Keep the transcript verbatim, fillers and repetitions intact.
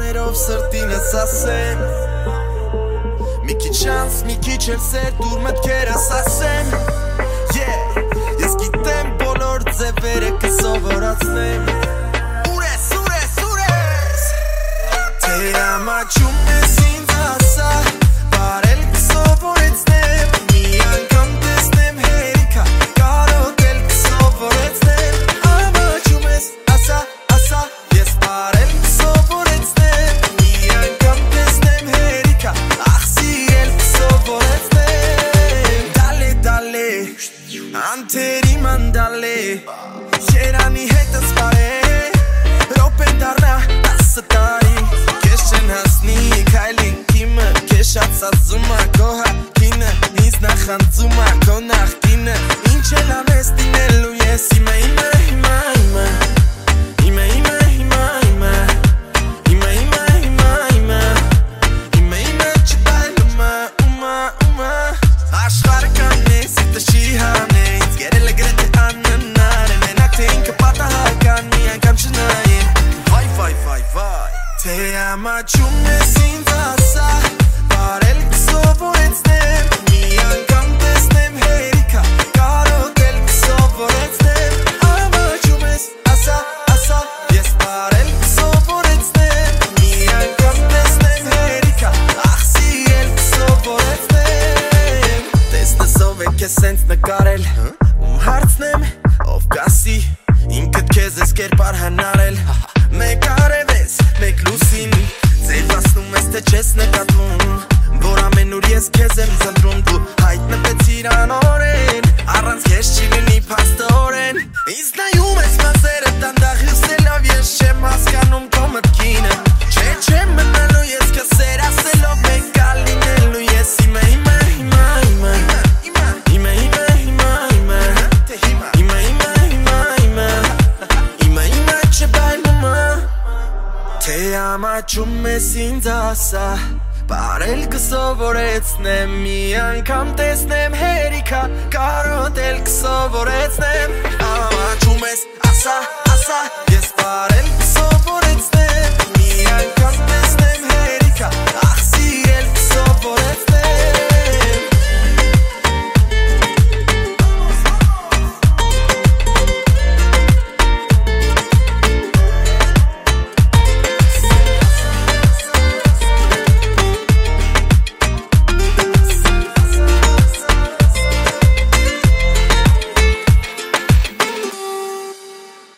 բառերով սրտինս ասեմ Մի քիչ շանս, մի քիչ էլ սեր դուր մտքերս ասեմ Yeah, ես գիտեմ բոլոր ձևերը կսովորացնեմ Ուր ես, ուր ես, ուր ես Թե ամաչում ես ինձ ասա Բարել կսովորեցնեմ Մի անգամ տեսնեմ հերիքա Կարոտել կսովորեցնեմ Ամաչում ես ասա, ասա Ես բարել կսովորեցնեմ Մի անգամ տեսնեմ հերիքա Ախ սիրել կսովորեցնեմ Դալե, դալե Անթերի մանդալե Երանի հետս պարե Ռոպե դարնա տասը տարի Կեզ չեն հասնի քայլին կիմը Կեզ շատ սազումա քո հակինը Ինձ նախանձումա քո նախկինը Ինչ էլ անես դինելու ես իմը իմը հիմա իմը Իմը իմը հիմա իմը Իմը իմը հիմա իմը Իմը իմը չտայլումը ումը ումը Աշխարը կանե սիտը չի հանե Ինձ գերել է գրեթե աննար է Մենակ թե ինքը պատահական մի անգամ չնայե Վայ վայ վայ վայ Թե ամաչում ես ինձ ասա Բարել կսովորեցնեմ Մի անգամ տեսնեմ հերիքա Կարոտել կսովորեցնեմ Ամաչում ես ասա, ասա Ես բարել կսովորեցնեմ Մի անգամ տեսնեմ հերիքա Ախ սիրել կսովորեցնեմ Տեսնես ով է քեզ սենց նկարել Ում հարցնեմ ով կասի Ինքդ քեզ ես կերպար հնարել Մեկ արև ես, մեկ լուսին Ձև ասնում ես թե չես նկատվում Որ ամենուր ես քեզ եմ ծնդրում Դու հայտնվեցիր անօրեն Առանց քեզ չի լինի փաստորեն Ինձ նայում ես մազերը դանդաղ հյուսելով Ես չեմ հասկանում քո մտքինը Չէ չեմ մնալու ես քեզ սեր ասելով Մեկ կալ լինելու ես իմը իմը հիմա իմը Իմը իմը հիմա իմը Իմը իմը հիմա իմը Իմը իմը չբայլումը Թե ամաչում ես ինձ ասա Բարել կսովորեցնեմ Մի անգամ տեսնեմ հերիքա Կարոտել կսովորեցնեմ Ամաչում ես ասա, ասա Ես բարել